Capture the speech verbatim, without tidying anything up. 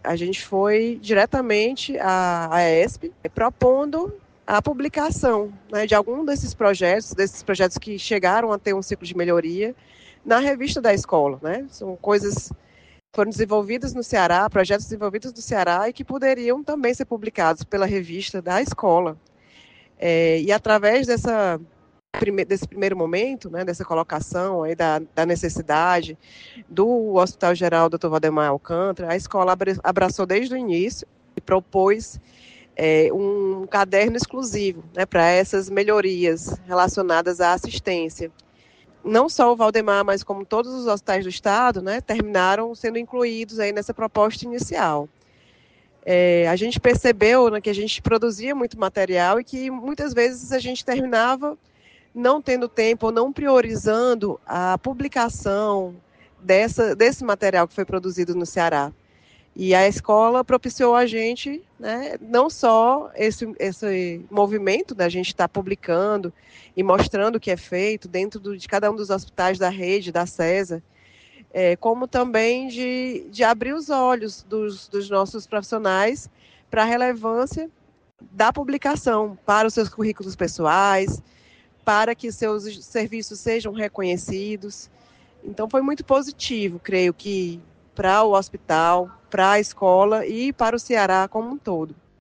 a gente foi diretamente à, à E S P, propondo a publicação, né, de algum desses projetos, desses projetos que chegaram a ter um ciclo de melhoria, na revista da escola, né? São coisas que foram desenvolvidas no Ceará, projetos desenvolvidos no Ceará e que poderiam também ser publicados pela revista da escola. É, e através dessa, prime, desse primeiro momento, né, dessa colocação aí da, da necessidade do Hospital Geral doutor Valdemar Alcântara, a escola abraçou desde o início e propôs é, um caderno exclusivo, né, para essas melhorias relacionadas à assistência. Não só o Valdemar, mas como todos os hospitais do estado, né, terminaram sendo incluídos aí nessa proposta inicial. É, a gente percebeu, né, que a gente produzia muito material e que muitas vezes a gente terminava não tendo tempo ou não priorizando a publicação dessa, desse material que foi produzido no Ceará. E a escola propiciou a gente, né, não só esse, esse movimento da gente estar publicando e mostrando o que é feito dentro do, de cada um dos hospitais da rede, da CESA, é, como também de, de abrir os olhos dos, dos nossos profissionais para a relevância da publicação para os seus currículos pessoais, para que seus serviços sejam reconhecidos. Então, foi muito positivo, creio que, para o hospital, para a escola e para o Ceará como um todo.